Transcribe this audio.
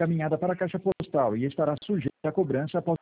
encaminhada para a caixa postal e estará sujeita à cobrança após